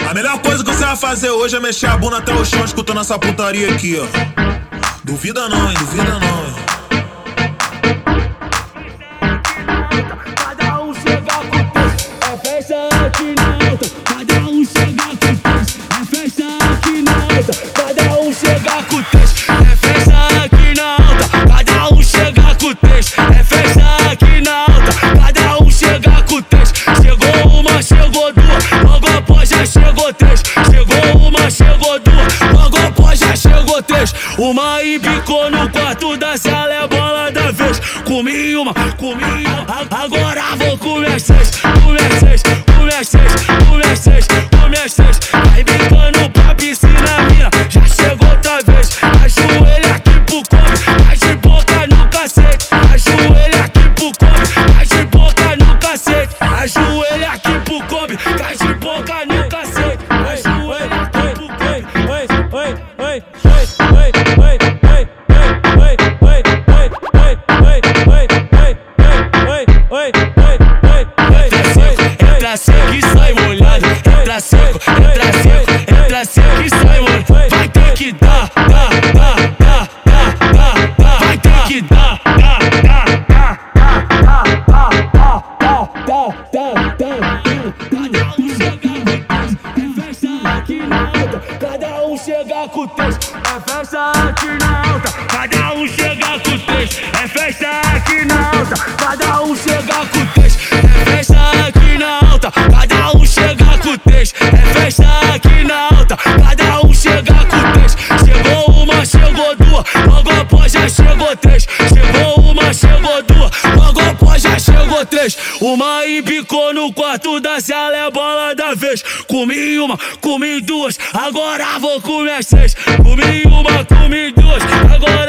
A melhor coisa que você vai fazer hoje é mexer a bunda até o chão escutando essa putaria aqui, ó. Duvida não, hein? Duvida não, hein? Cada um chega com texto, é festa aqui na alta. Cada um chega com texto, é festa aqui na alta. Cada um chega com texto, é festa aqui na alta. Cada um chega com texto, é festa aqui na alta. Cada um chega com texto. Chegou uma, chegou duas, logo após já chegou três. Chegou uma, chegou duas, logo após já chegou três. Uma embicou no quarto da sala, é bola da vez. Comi uma, agora vou comer seis. Comer seis, comer seis, comer seis, comer seis. Vai brincando pra piscina minha, já chegou outra vez. Ajoelha aqui pro come, vai de boca no cacete. Ajoelha aqui pro come, vai de boca no cacete. Ajoelha aqui pro come, vai de boca no cacete. Ajoelha aqui pro come. Oi, oi, oi, oi, oi, oi, oi, oi, oi, entra seco e sai molhado. Entra seco, entra seco, entra seco e sai molhado. Vai ter que dar, vai ter que dar, cada um chega com texto, é festa aqui na alta. Cada um chega com texto, é festa aqui na alta. Cada um chega com texto, é festa aqui na alta. Cada um chega com texto, é festa aqui na alta. Cada um chega com texto. Chegou uma, chegou duas, logo após já chegou três. Chegou uma, chegou duas, logo após já chegou três. Uma embicou no quarto da sala, é bola da vez. Comi uma, comi duas, agora vou comer seis. Comi uma, comi duas, agora